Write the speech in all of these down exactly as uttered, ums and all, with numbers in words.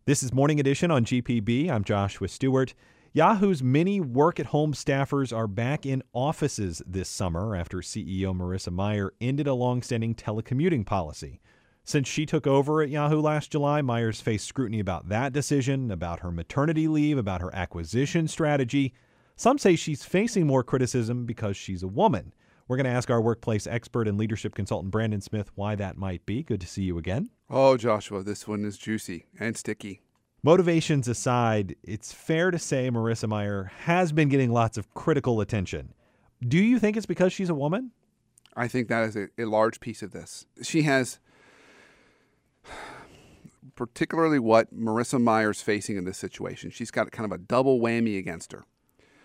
This is Morning Edition on G P B. I'm Joshua Stewart. Yahoo's many work-at-home staffers are back in offices this summer after C E O Marissa Mayer ended a long-standing telecommuting policy. Since she took over at Yahoo last July, Meyer's faced scrutiny about that decision, about her maternity leave, about her acquisition strategy. Some say she's facing more criticism because she's a woman. We're going to ask our workplace expert and leadership consultant Brandon Smith why that might be. Good to see you again. Oh, Joshua, this one is juicy and sticky. Motivations aside, it's fair to say Marissa Mayer has been getting lots of critical attention. Do you think it's because she's a woman? I think that is a, a large piece of this. She has, particularly what Marissa Mayer's facing in this situation, she's got kind of a double whammy against her.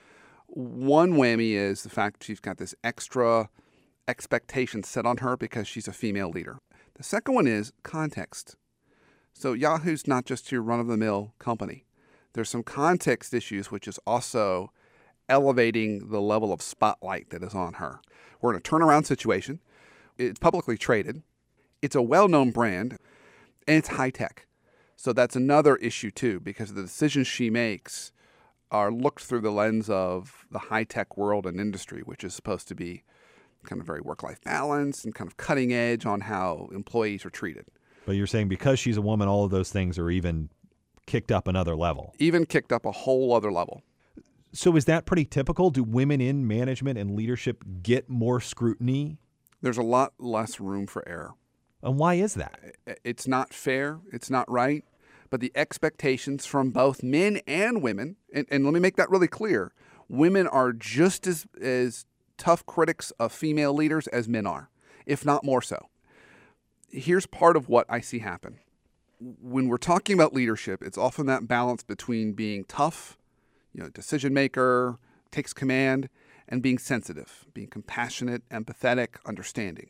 One whammy is the fact she's got this extra expectation set on her because she's a female leader. The second one is context. So Yahoo's not just your run-of-the-mill company. There's some context issues, which is also elevating the level of spotlight that is on her. We're in a turnaround situation. It's publicly traded. It's a well-known brand, and it's high-tech. So that's another issue, too, because the decisions she makes are looked through the lens of the high-tech world and industry, which is supposed to be kind of very work-life balance and kind of cutting edge on how employees are treated. But you're saying because she's a woman, all of those things are even kicked up another level. Even kicked up a whole other level. So is that pretty typical? Do women in management and leadership get more scrutiny? There's a lot less room for error. And why is that? It's not fair. It's not right. But the expectations from both men and women, and, and let me make that really clear, women are just as, as tough critics of female leaders as men are, if not more so. Here's part of what I see happen. When we're talking about leadership, it's often that balance between being tough, you know, decision maker, takes command, and being sensitive, being compassionate, empathetic, understanding.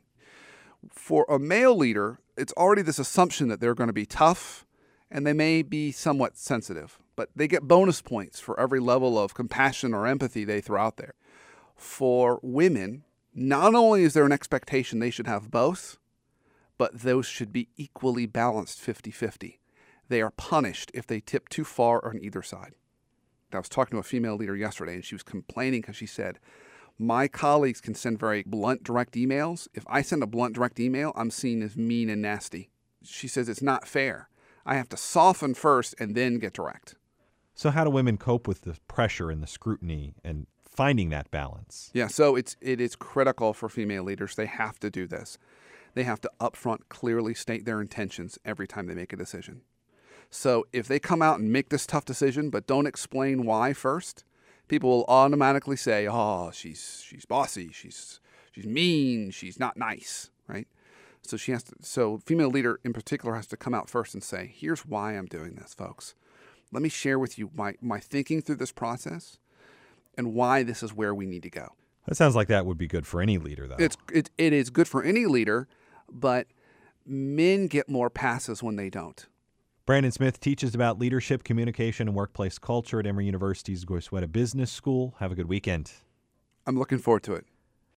For a male leader, it's already this assumption that they're going to be tough, and they may be somewhat sensitive, but they get bonus points for every level of compassion or empathy they throw out there. For women, not only is there an expectation they should have both, but those should be equally balanced fifty-fifty. They are punished if they tip too far on either side. I was talking to a female leader yesterday, and she was complaining because she said, my colleagues can send very blunt, direct emails. If I send a blunt, direct email, I'm seen as mean and nasty. She says it's not fair. I have to soften first and then get direct. So how do women cope with the pressure and the scrutiny and finding that balance? Yeah, so it's it is critical for female leaders. They have to do this. They have to upfront clearly state their intentions every time they make a decision. So if they come out and make this tough decision but don't explain why first, people will automatically say, oh, she's she's bossy, she's she's mean, she's not nice, right? So she has to. So female leader in particular has to come out first and say, here's why I'm doing this, folks. Let me share with you my, my thinking through this process and why this is where we need to go. That sounds like that would be good for any leader, though. It's it, it is good for any leader, but men get more passes when they don't. Brandon Smith teaches about leadership, communication, and workplace culture at Emory University's Goizueta Business School. Have a good weekend. I'm looking forward to it.